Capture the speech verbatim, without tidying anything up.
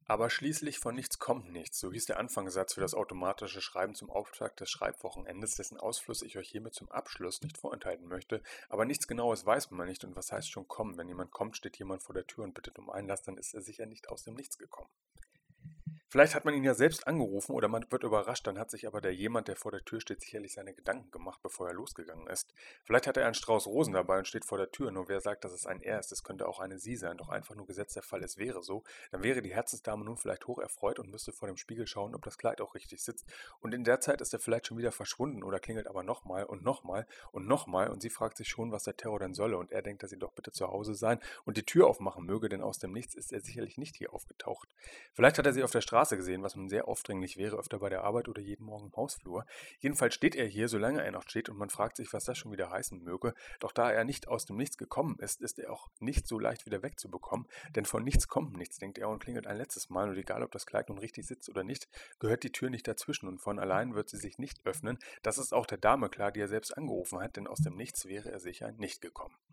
Aber schließlich von nichts kommt nichts, so hieß der Anfangssatz für das automatische Schreiben zum Auftakt des Schreibwochenendes, dessen Ausfluss ich euch hiermit zum Abschluss nicht vorenthalten möchte. Aber nichts Genaues weiß man nicht und was heißt schon kommen? Wenn jemand kommt, steht jemand vor der Tür und bittet um Einlass, dann ist er sicher nicht aus dem Nichts gekommen. Vielleicht hat man ihn ja selbst angerufen oder man wird überrascht, dann hat sich aber der jemand, der vor der Tür steht, sicherlich seine Gedanken gemacht, bevor er losgegangen ist. Vielleicht hat er einen Strauß Rosen dabei und steht vor der Tür, nur wer sagt, dass es ein er ist, es könnte auch eine sie sein, doch einfach nur gesetzt der Fall, es wäre so, dann wäre die Herzensdame nun vielleicht hoch erfreut und müsste vor dem Spiegel schauen, ob das Kleid auch richtig sitzt. Und in der Zeit ist er vielleicht schon wieder verschwunden oder klingelt aber nochmal und nochmal und nochmal und sie fragt sich schon, was der Terror denn solle und er denkt, dass sie doch bitte zu Hause sein und die Tür aufmachen möge, denn aus dem Nichts ist er sicherlich nicht hier aufgetaucht. Vielleicht hat er sie auf der Straße gesehen, was nun sehr aufdringlich wäre, öfter bei der Arbeit oder jeden Morgen im Hausflur. Jedenfalls steht er hier, solange er noch steht, und man fragt sich, was das schon wieder heißen möge. Doch da er nicht aus dem Nichts gekommen ist, ist er auch nicht so leicht wieder wegzubekommen, denn von nichts kommt nichts, denkt er und klingelt ein letztes Mal, und egal, ob das Kleid nun richtig sitzt oder nicht, gehört die Tür nicht dazwischen und von allein wird sie sich nicht öffnen. Das ist auch der Dame klar, die er selbst angerufen hat, denn aus dem Nichts wäre er sicher nicht gekommen.